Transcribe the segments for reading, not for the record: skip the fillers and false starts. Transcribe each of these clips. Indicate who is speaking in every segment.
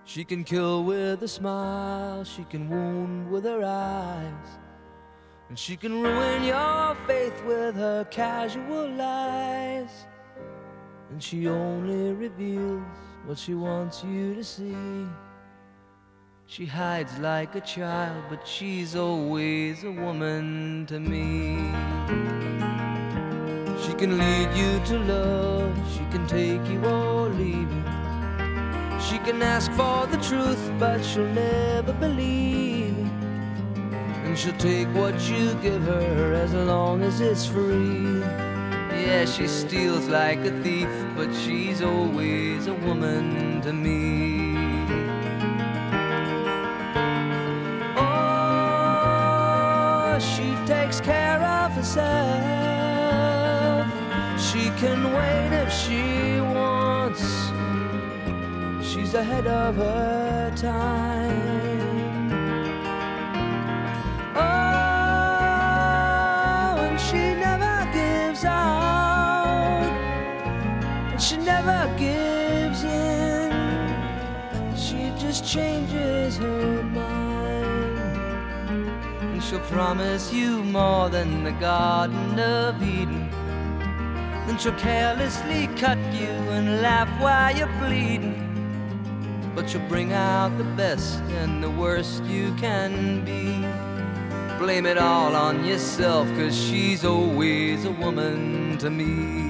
Speaker 1: She can kill with a smile, she can wound with her eyes, and she can ruin your faith with her casual lies. And she only reveals what she wants you to see. She hides like a child, but she's always a woman to me. She can lead you to love, she can take you or leave you. She can ask for the truth, but she'll never believe. And she'll take what you give her as long as it's free. Yeah, she steals like a thief, but she's always a woman to me. Oh, she takes care of herself. She can wait if she wants. She's ahead of her time. Oh, and she never gives out, and she never gives in. She just changes her mind, and she'll promise you more than the Garden of Eden. Then she'll carelessly cut you and laugh while you're bleeding. But you'll bring out the best and the worst you can be. Blame it all on yourself, 'cause she's always a woman to me.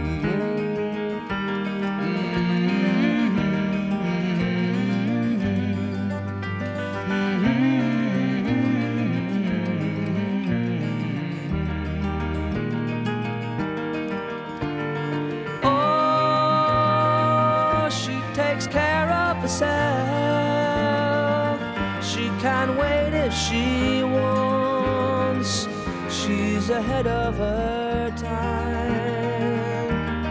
Speaker 1: Oh, she takes care of herself. She can wait if she wants. She's ahead of her time.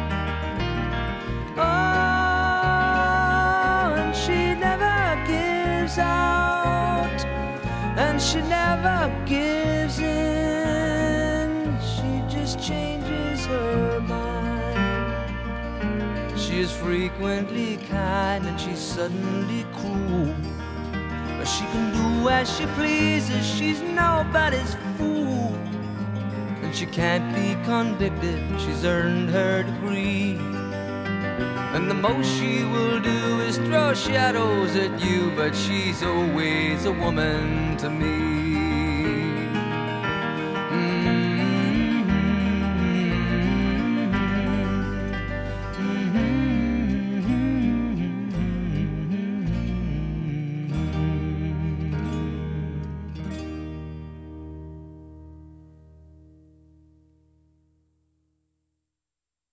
Speaker 1: Oh, and she never gives out, and she never gives in. She just changes her mind. She is frequently kind and she's suddenly cruel. But she can do as she pleases, she's nobody's fool. And she can't be convicted, she's earned her degree. And the most she will do is throw shadows at you, but she's always a woman to me.